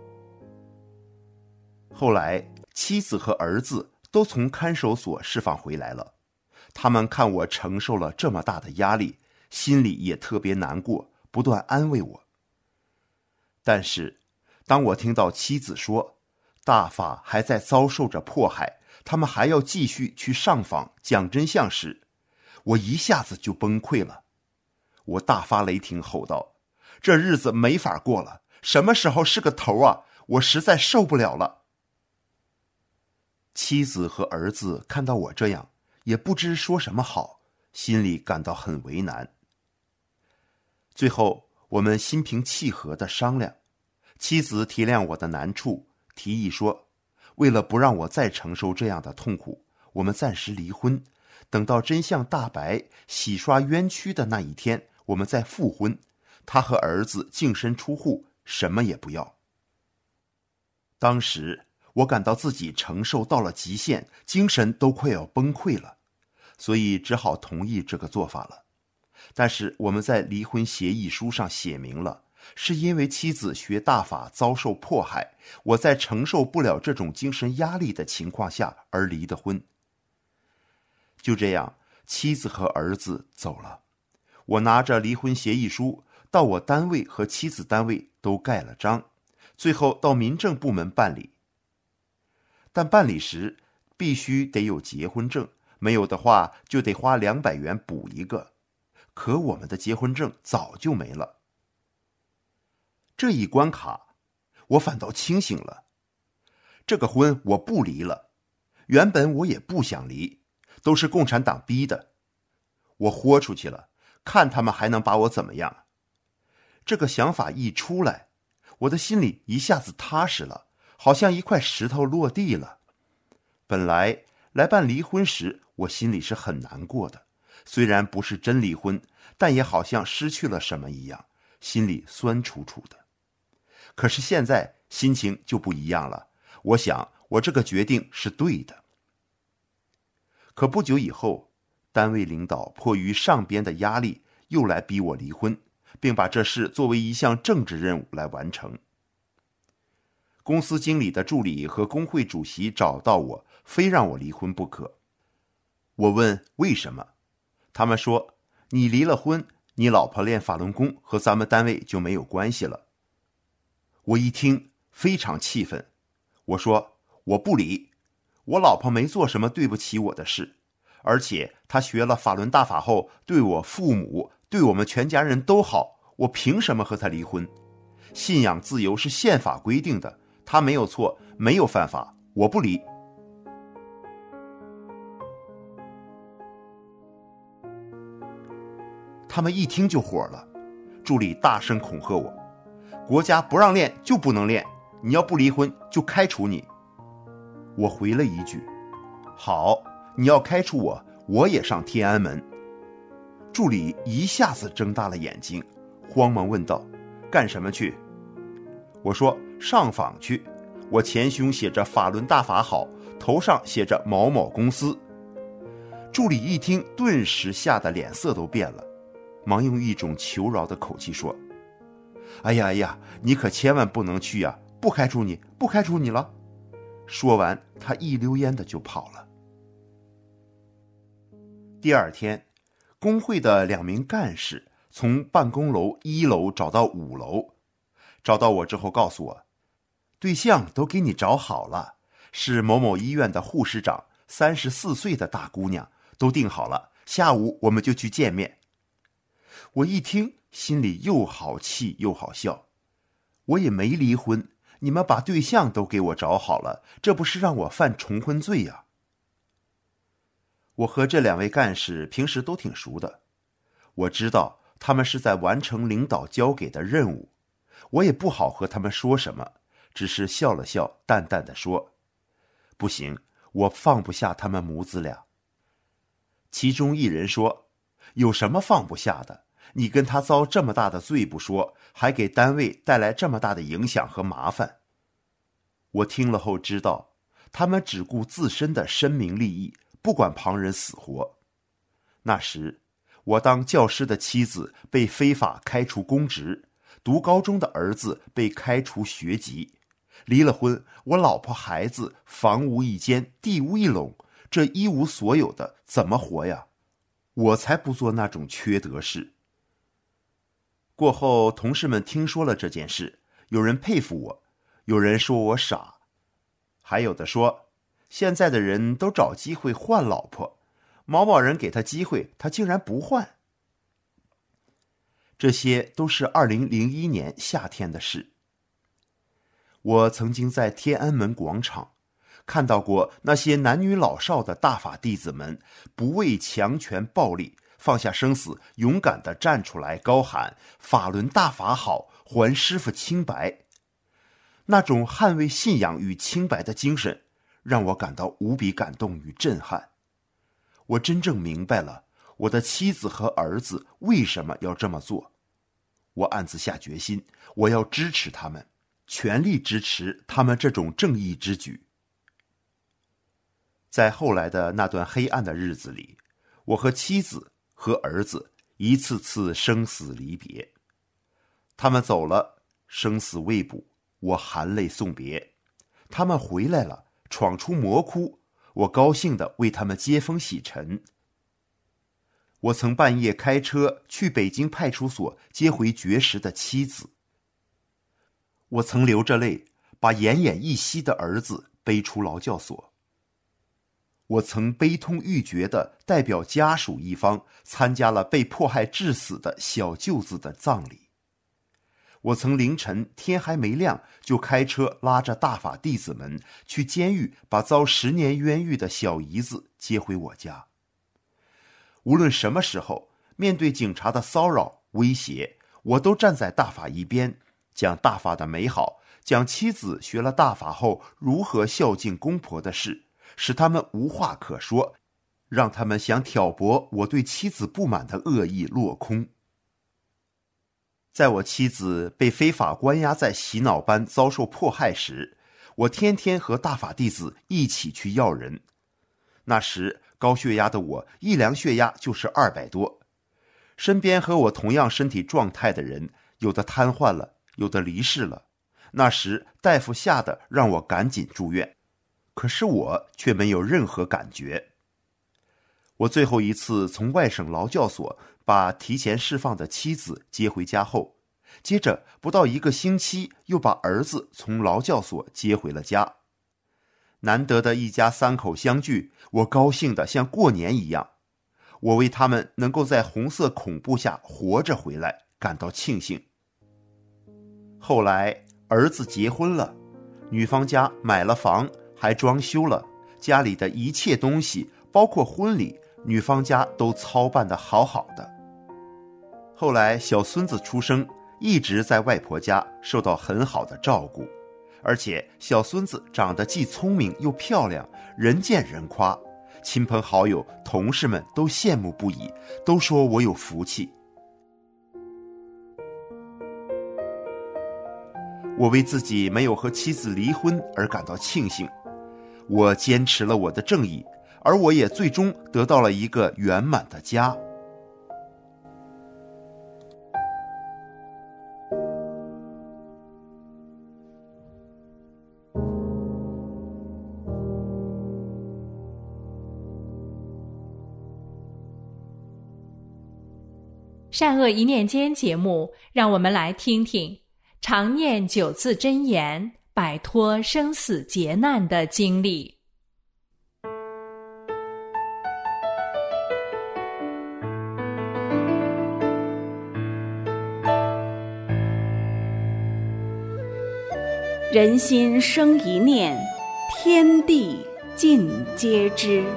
Speaker 8: 后来妻子和儿子都从看守所释放回来了，他们看我承受了这么大的压力，心里也特别难过，不断安慰我。但是当我听到妻子说大法还在遭受着迫害，他们还要继续去上访讲真相时，我一下子就崩溃了。我大发雷霆吼道，这日子没法过了，什么时候是个头啊，我实在受不了了。妻子和儿子看到我这样，也不知说什么好，心里感到很为难。最后我们心平气和地商量，妻子体谅我的难处，提议说，为了不让我再承受这样的痛苦，我们暂时离婚，等到真相大白，洗刷冤屈的那一天，我们再复婚，他和儿子净身出户，什么也不要。当时我感到自己承受到了极限，精神都快要崩溃了，所以只好同意这个做法了。但是我们在离婚协议书上写明了，是因为妻子学大法遭受迫害，我在承受不了这种精神压力的情况下而离的婚。就这样，妻子和儿子走了，我拿着离婚协议书到我单位和妻子单位都盖了章，最后到民政部门办理。但办理时必须得有结婚证，没有的话就得花200元补一个，可我们的结婚证早就没了。这一关卡，我反倒清醒了。这个婚我不离了，原本我也不想离，都是共产党逼的。我豁出去了，看他们还能把我怎么样。这个想法一出来，我的心里一下子踏实了，好像一块石头落地了。本来来办离婚时，我心里是很难过的，虽然不是真离婚，但也好像失去了什么一样，心里酸楚楚的。可是现在心情就不一样了，我想我这个决定是对的。可不久以后，单位领导迫于上边的压力，又来逼我离婚，并把这事作为一项政治任务来完成。公司经理的助理和工会主席找到我，非让我离婚不可。我问为什么，他们说，你离了婚，你老婆练法轮功和咱们单位就没有关系了。我一听非常气愤，我说我不离，我老婆没做什么对不起我的事，而且她学了法轮大法后，对我父母、对我们全家人都好，我凭什么和她离婚？信仰自由是宪法规定的，她没有错，没有犯法，我不离。他们一听就火了，助理大声恐吓我，国家不让练就不能练，你要不离婚就开除你。我回了一句，好，你要开除我，我也上天安门。助理一下子睁大了眼睛，慌忙问道，干什么去？我说上访去，我前胸写着法轮大法好，头上写着某某公司。助理一听，顿时吓得脸色都变了，忙用一种求饶的口气说，哎呀，你可千万不能去呀，不开除你了。说完，他一溜烟的就跑了。第二天，工会的2名干事从办公楼1楼找到5楼，找到我之后告诉我，对象都给你找好了，是某某医院的护士长，34岁的大姑娘，都定好了，下午我们就去见面。我一听，心里又好气又好笑，我也没离婚，你们把对象都给我找好了，这不是让我犯重婚罪呀？我和这2位干事平时都挺熟的，我知道他们是在完成领导交给的任务，我也不好和他们说什么， 只是笑了笑，淡淡地说：“不行，我放不下他们母子俩。”其中一人说：“有什么放不下的？你跟他遭这么大的罪不说，还给单位带来这么大的影响和麻烦。”我听了后知道，他们只顾自身的声名利益，不管旁人死活。那时，我当教师的妻子被非法开除公职，读高中的儿子被开除学籍，离了婚，我老婆孩子房无一间，地无一垄，这一无所有的怎么活呀？我才不做那种缺德事。过后，同事们听说了这件事，有人佩服我，有人说我傻，还有的说，现在的人都找机会换老婆，某某人给他机会，他竟然不换。这些都是2001年夏天的事。我曾经在天安门广场看到过那些男女老少的大法弟子们不畏强权暴力，放下生死，勇敢地站出来高喊法轮大法好，还师父清白。那种捍卫信仰与清白的精神让我感到无比感动与震撼。我真正明白了我的妻子和儿子为什么要这么做。我暗自下决心，我要支持他们，全力支持他们这种正义之举。在后来的那段黑暗的日子里，我和妻子和儿子一次次生死离别。他们走了，生死未卜，我含泪送别。他们回来了，闯出魔窟，我高兴地为他们接风洗尘。我曾半夜开车去北京派出所接回绝食的妻子。我曾流着泪把奄奄一息的儿子背出劳教所。我曾悲痛欲绝地代表家属一方参加了被迫害致死的小舅子的葬礼。我曾凌晨天还没亮就开车拉着大法弟子们去监狱，把遭10年冤狱的小姨子接回我家。无论什么时候，面对警察的骚扰威胁，我都站在大法一边，讲大法的美好，讲妻子学了大法后如何孝敬公婆的事，使他们无话可说，让他们想挑拨我对妻子不满的恶意落空。在我妻子被非法关押在洗脑班遭受迫害时，我天天和大法弟子一起去要人。那时高血压的我一量血压就是200多，身边和我同样身体状态的人，有的瘫痪了，有的离世了。那时大夫吓得让我赶紧住院，可是我却没有任何感觉。我最后一次从外省劳教所把提前释放的妻子接回家后，接着不到1个星期又把儿子从劳教所接回了家。难得的一家3口相聚，我高兴得像过年一样。我为他们能够在红色恐怖下活着回来感到庆幸。后来儿子结婚了，女方家买了房，还装修了，家里的一切东西包括婚礼，女方家都操办得好好的。后来小孙子出生，一直在外婆家受到很好的照顾，而且小孙子长得既聪明又漂亮，人见人夸，亲朋好友同事们都羡慕不已，都说我有福气。我为自己没有和妻子离婚而感到庆幸，我坚持了我的正义，而我也最终得到了一个圆满的家。
Speaker 3: 善恶一念间节目，让我们来听听常念9字真言，摆脱生死劫难的经历。
Speaker 9: 人心生一念，天地尽皆知。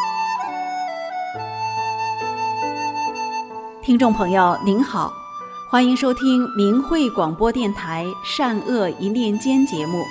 Speaker 9: 听众朋友您好， 欢迎收听明慧广播电台善恶一念间节目。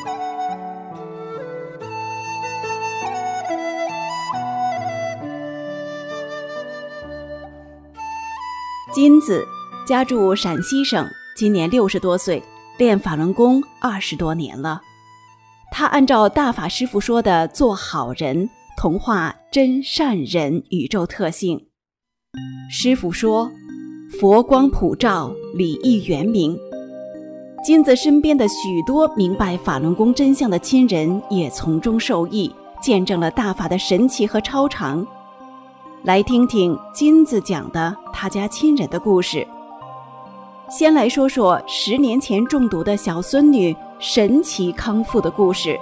Speaker 9: 金子家住陕西省，今年60多岁，练法轮功20多年了。他按照大法师父说的做好人，同化真善人宇宙特性。师父说，佛光普照，礼义圆明。金子身边的许多明白法轮功真相的亲人也从中受益，见证了大法的神奇和超常。来听听金子讲的他家亲人的故事。先来说说10年前中毒的小孙女神奇康复的故事。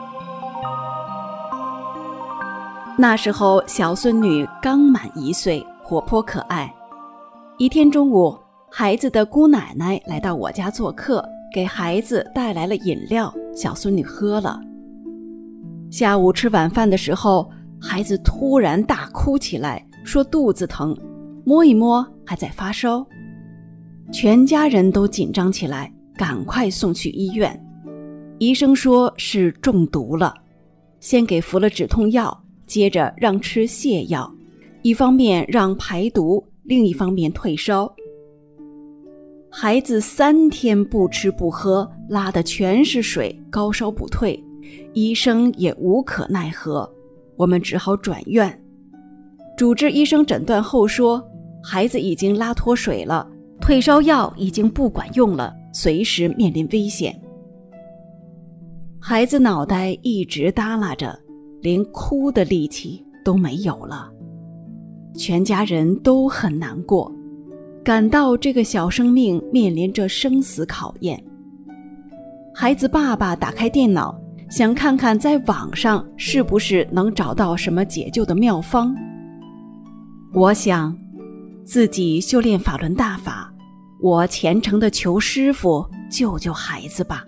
Speaker 9: 那时候小孙女刚满1岁，活泼可爱。一天中午，孩子的姑奶奶来到我家做客，给孩子带来了饮料，小孙女喝了。下午吃晚饭的时候，孩子突然大哭起来，说肚子疼，摸一摸还在发烧。全家人都紧张起来，赶快送去医院。医生说是中毒了，先给服了止痛药，接着让吃泻药，一方面让排毒，另一方面退烧。孩子3天不吃不喝，拉的全是水，高烧不退，医生也无可奈何，我们只好转院。主治医生诊断后说，孩子已经拉脱水了，退烧药已经不管用了，随时面临危险。孩子脑袋一直耷拉着，连哭的力气都没有了。全家人都很难过，感到这个小生命面临着生死考验。孩子爸爸打开电脑，想看看在网上是不是能找到什么解救的妙方。我想自己修炼法轮大法，我虔诚地求师父救救孩子吧。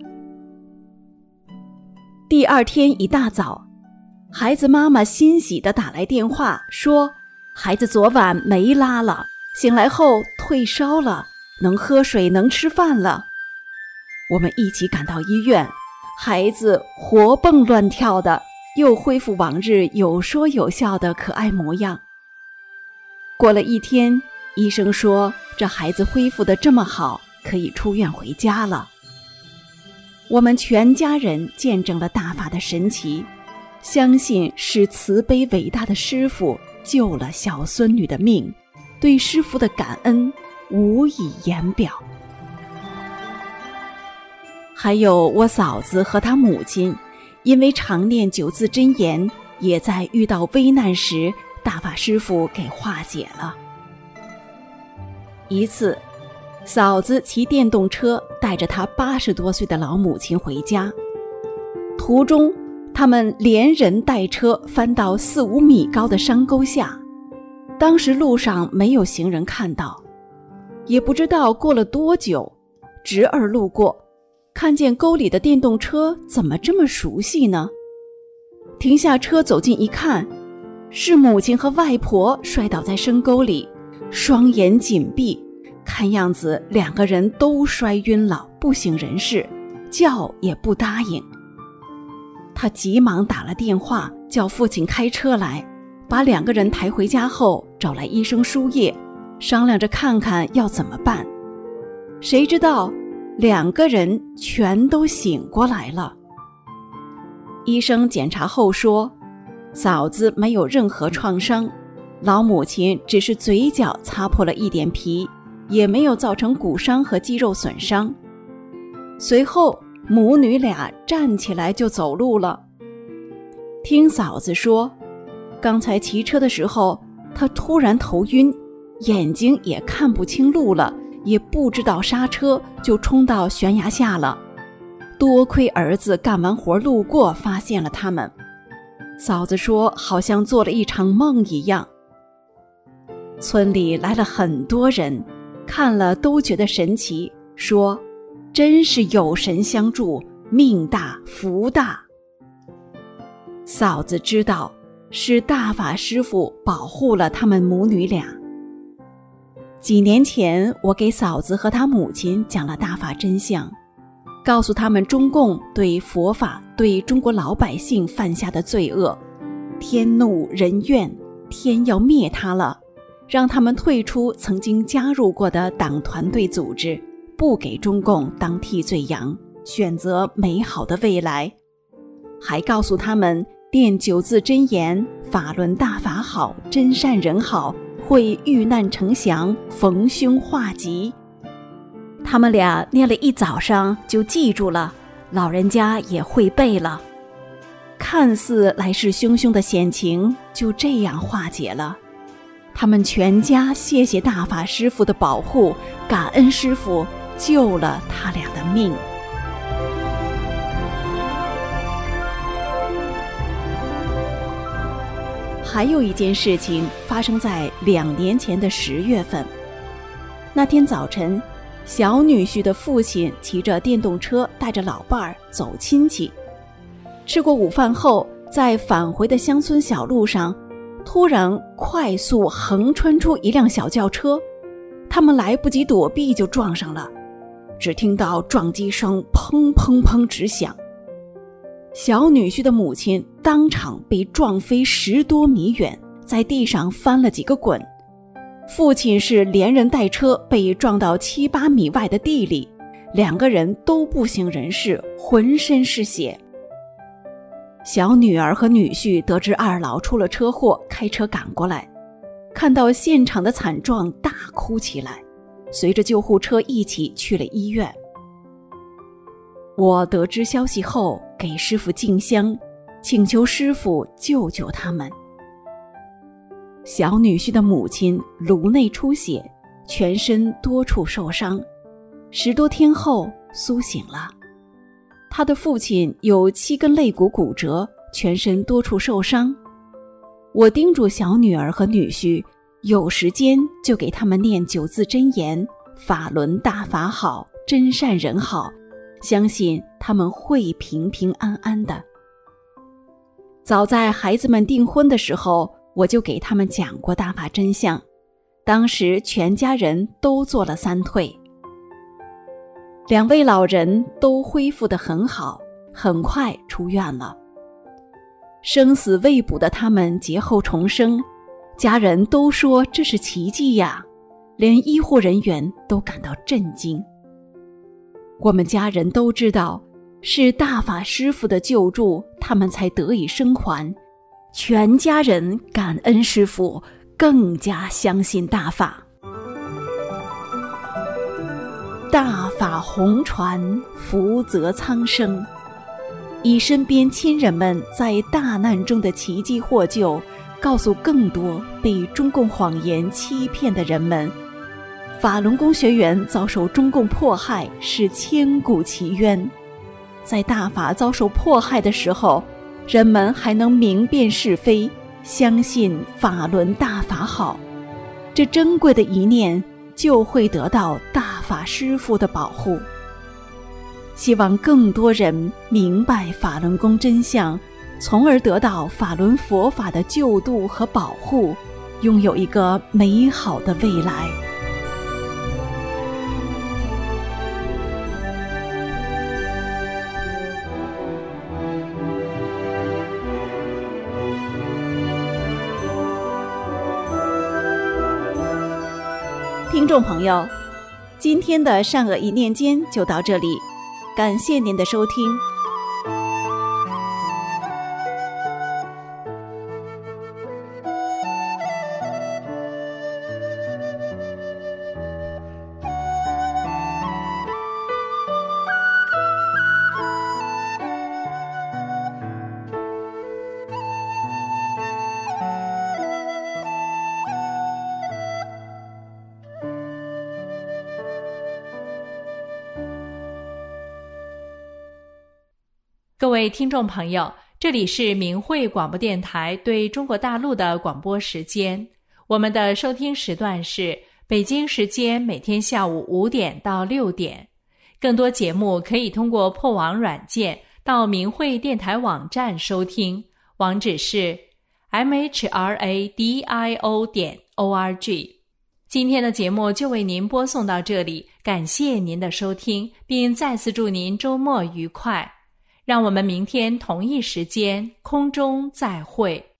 Speaker 9: 第2天一大早，孩子妈妈欣喜地打来电话，说孩子昨晚没拉了，醒来后退烧了，能喝水，能吃饭了。我们一起赶到医院，孩子活蹦乱跳的，又恢复往日有说有笑的可爱模样。过了1天，医生说这孩子恢复得这么好，可以出院回家了。我们全家人见证了大法的神奇，相信是慈悲伟大的师父救了小孙女的命，对师父的感恩无以言表。还有我嫂子和她母亲，因为常念9字真言，也在遇到危难时，大法师父给化解了。一次，嫂子骑电动车带着她80多岁的老母亲回家，途中他们连人带车翻到4、5米高的山沟下。当时路上没有行人看到，也不知道过了多久，侄儿路过，看见沟里的电动车怎么这么熟悉呢？停下车走近一看，是母亲和外婆摔倒在深沟里，双眼紧闭，看样子2个人都摔晕了，不省人事，叫也不答应。他急忙打了电话，叫父亲开车来，把2个人抬回家后，找来医生输液，商量着看看要怎么办。谁知道2个人全都醒过来了。医生检查后说，嫂子没有任何创伤，老母亲只是嘴角擦破了一点皮，也没有造成骨伤和肌肉损伤。随后母女俩站起来就走路了。听嫂子说，刚才骑车的时候，她突然头晕，眼睛也看不清路了，也不知道刹车，就冲到悬崖下了。多亏儿子干完活路过，发现了他们。嫂子说，好像做了一场梦一样。村里来了很多人，看了都觉得神奇，说真是有神相助，命大福大。嫂子知道是大法师父保护了他们母女俩。 几年前，我给嫂子和她母亲讲了大法真相，告诉他们中共对佛法、对中国老百姓犯下的罪恶，天怒人怨，天要灭他了，让他们退出曾经加入过的党团队组织，不给中共当替罪羊，选择美好的未来。还告诉他们念9字真言，法轮大法好，真善人好，会遇难成祥，逢凶化吉。他们俩念了一早上就记住了，老人家也会背了。看似来势汹汹的险情就这样化解了。他们全家谢谢大法师父的保护，感恩师父救了他俩的命。还有一件事情发生在2年前的10月份。那天早晨，小女婿的父亲骑着电动车带着老伴儿走亲戚。吃过午饭后，在返回的乡村小路上，突然快速横穿出一辆小轿车，他们来不及躲避就撞上了，只听到撞击声砰砰砰直响。小女婿的母亲当场被撞飞10多米远，在地上翻了几个滚。父亲是连人带车被撞到7、8米外的地里，2个人都不省人事，浑身是血。小女儿和女婿得知二老出了车祸，开车赶过来，看到现场的惨状大哭起来，随着救护车一起去了医院。我得知消息后，给师父敬香，请求师父救救他们。小女婿的母亲颅内出血，全身多处受伤，10多天后苏醒了。他的父亲有7根肋骨骨折，全身多处受伤。我叮嘱小女儿和女婿，有时间就给他们念9字真言，法轮大法好，真善人好，相信他们会平平安安的。早在孩子们订婚的时候，我就给他们讲过大法真相，当时全家人都做了3退。2位老人都恢复得很好，很快出院了。生死未卜的他们劫后重生，家人都说这是奇迹呀，连医护人员都感到震惊。我们家人都知道，是大法师父的救助，他们才得以生还。全家人感恩师父，更加相信大法。大法红传，福泽苍生。以身边亲人们在大难中的奇迹获救，告诉更多被中共谎言欺骗的人们，法轮功学员遭受中共迫害是千古奇冤。在大法遭受迫害的时候，人们还能明辨是非，相信法轮大法好，这珍贵的一念就会得到大法师父的保护。希望更多人明白法轮功真相，从而得到法轮佛法的救度和保护，拥有一个美好的未来。听众朋友，今天的善恶一念间就到这里，感谢您的收听。
Speaker 3: 各位听众朋友，这里是明慧广播电台对中国大陆的广播时间。我们的收听时段是北京时间每天下午5点到6点。更多节目可以通过破网软件到明慧电台网站收听，网址是 mhradio.org。 今天的节目就为您播送到这里，感谢您的收听，并再次祝您周末愉快。让我们明天同一时间空中再会。